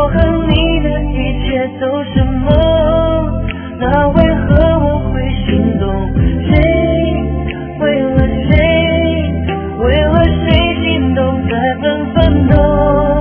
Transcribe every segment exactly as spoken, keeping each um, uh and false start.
我和你的一切都是梦，那为何我会心动？谁为了谁，为了谁心动在纷纷动？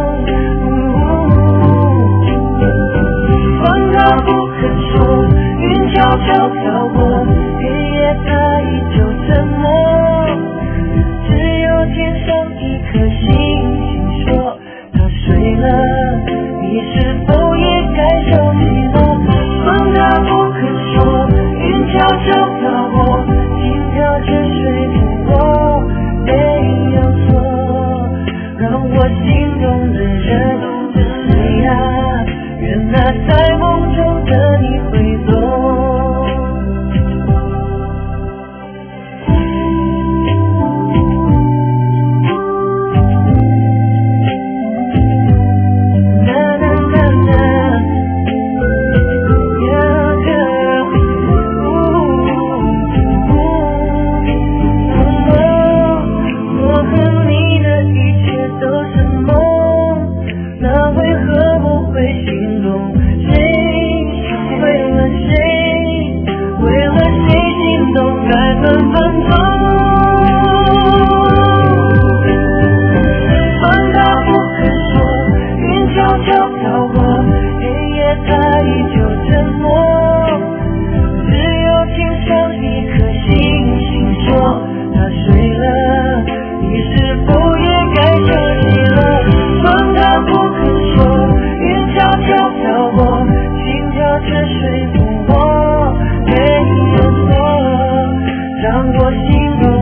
风它不肯说，云悄悄飘过，黑夜它依旧沉默，只有天上一颗星星说它睡了，你是否也该受寂寞？风它不肯说，云悄悄飘过，心跳却睡不过，没有错，让我心中的人是谁呀？愿那在梦中的你会懂。让我心中